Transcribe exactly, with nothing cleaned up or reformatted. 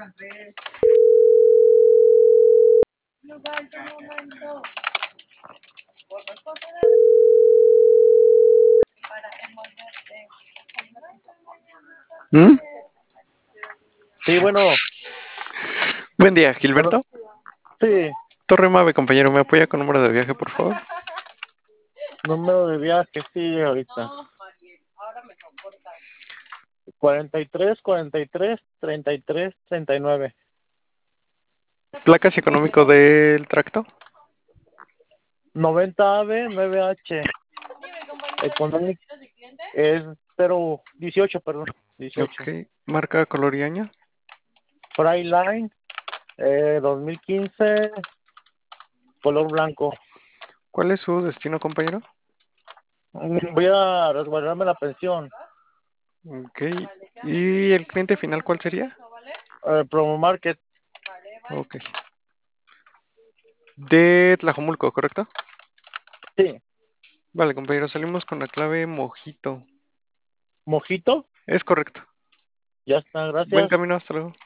¿Mm? Sí, bueno, Buen día, bueno, Gilberto. sí, Torre Mave, compañero, ¿me apoya con número de viaje, por favor? número de viaje, sí, ahorita. cuarenta y tres, cuarenta y tres, treinta y tres, treinta y nueve. Placas y económico del tracto. noventa A B, nueve H. Económico es cero dieciocho, perdón, dieciocho. Ok. Marca, color y año. Freiline, eh, dos mil quince, color blanco. ¿Cuál es su destino, compañero? Mm, Voy a resguardarme la pensión. Ok. ¿Y el cliente final cuál sería? Eh, Promo Market, Ok. De Tlajomulco, ¿correcto? sí. Vale, compañero, salimos con la clave Mojito. Mojito, Es correcto. ya está, Buen gracias. camino, hasta luego.